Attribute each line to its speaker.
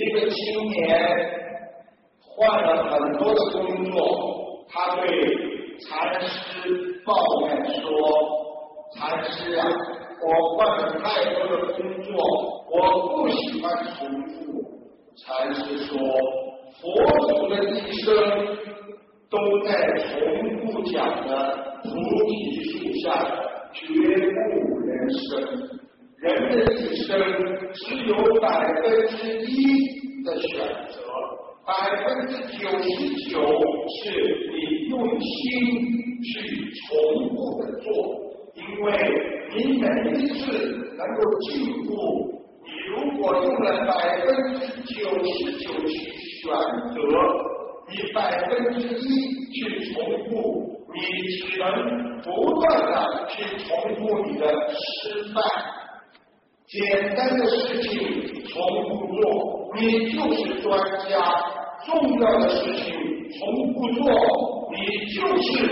Speaker 1: 一个青年换了很多的工作，他对禅师抱怨说：“禅师啊，我换了太多的工作，我不喜欢重复。”禅师说：“佛祖的一生都在重复讲的菩提树下的觉悟人生。人的一生只有1%的选择，99%是你用心去重复的做，因为你每一次能够进步。你如果用了99%去选择，你1%去重复，你只能不断的去重复你的失败。简单的事情重复做，你就是专家；重要的事情重复做，你就是